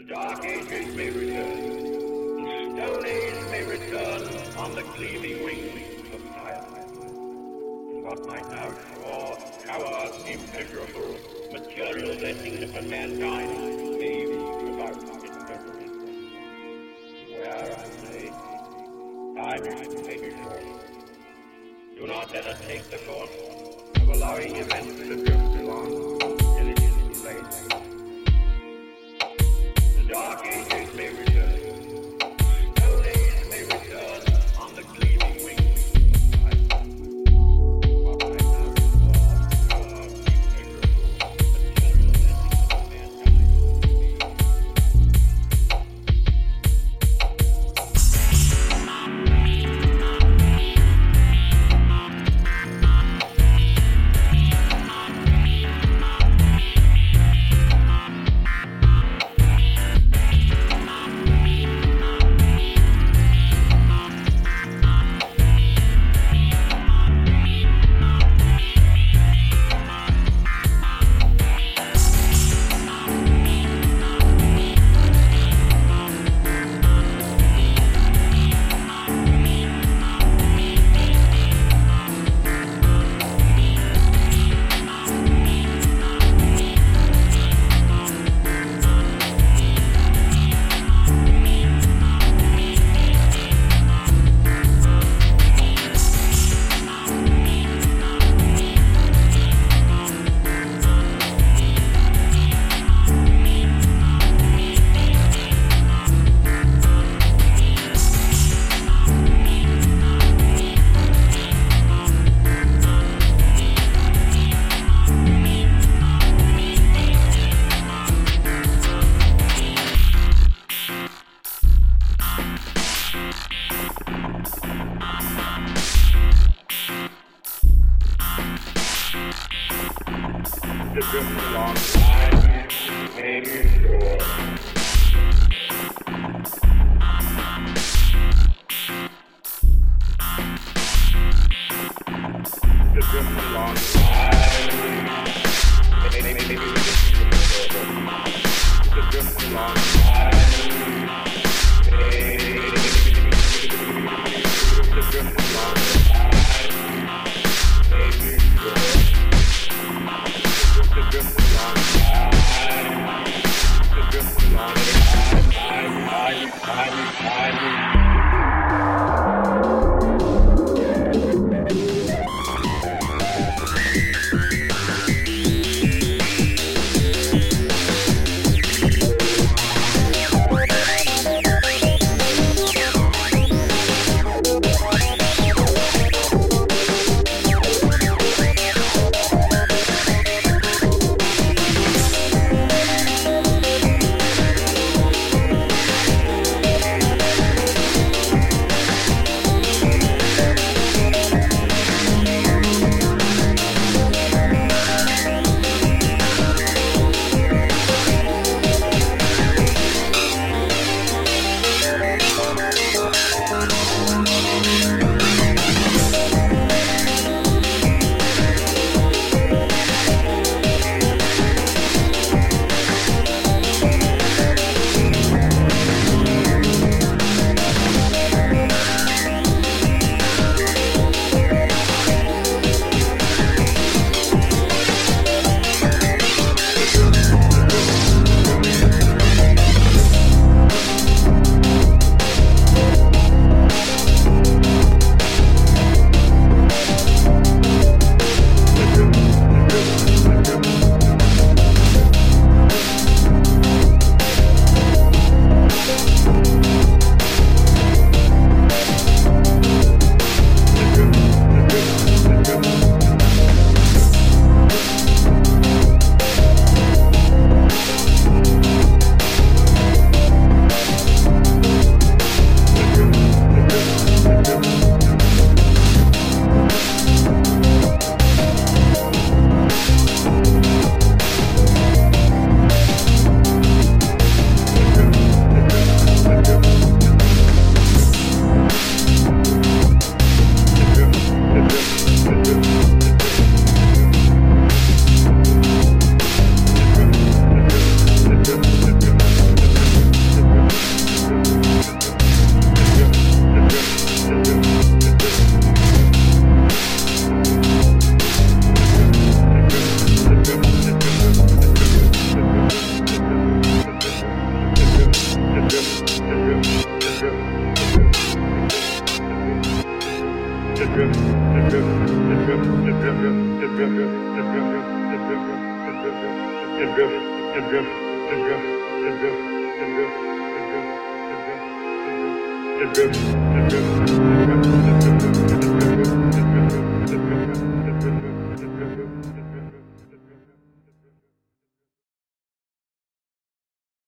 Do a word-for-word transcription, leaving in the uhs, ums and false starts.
Dark ages may return, the stone age may return on the gleaming wings of silence. What might now draw, cower, immeasurable, material destiny for mankind may be without its memory. Where, I say, time may be short. Do not let us take the course of allowing events to drift along till it is too late. The dark ages may return, stone age may return on the gleaming wings of silence. What might now draw, cover, immeasurable, material destiny of mankind. The drift along time may be short. The drift along time may be short. The drift along time may the drift along time may be short. The drift along time, the drift along time, time, time, time, time. It